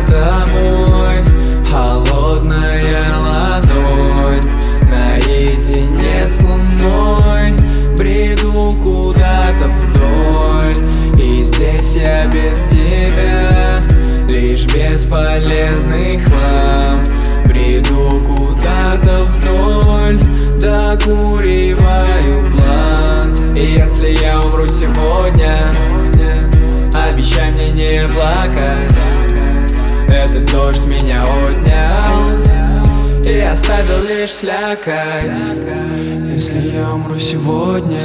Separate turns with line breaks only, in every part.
тобой холодная ладонь. Наедине с луной бреду куда-то вдоль, и здесь я без тебя, лишь бесполезный хлам. Бреду куда-то вдоль, докуриваю блант. И если я умру сегодня, обещай мне не плакать. Этот дождь меня отнял и оставил лишь слякоть. Если я умру сегодня,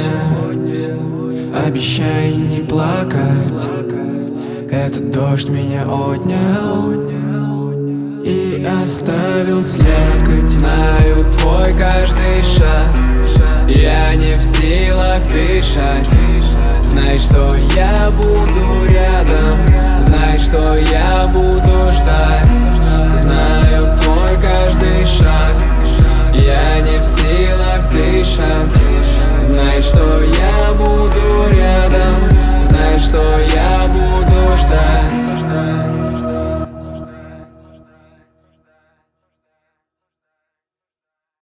обещай не плакать. Этот дождь меня отнял и оставил слякоть. Знаю твой каждый шаг, я не в силах дышать. Знай, что я буду рядом, знай, что я буду ждать. Знаю твой каждый шаг, я не в силах дышать.